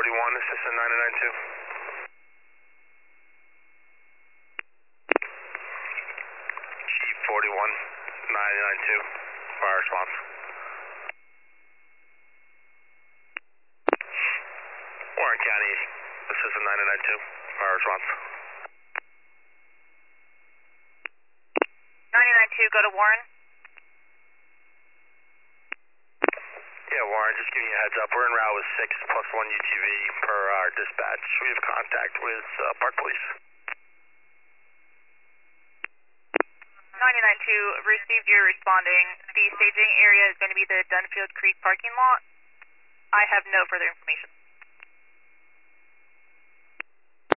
41, assistant 992. Chief 41, 992, fire response. Warren County, assistant 992, fire response. 992, go to Warren. Yeah, Warren, just giving you a heads up. We're en route with 6 plus 1 UTV per our dispatch. We have contact with Park Police. 992, received your responding. The staging area is going to be the Dunfield Creek parking lot. I have no further information.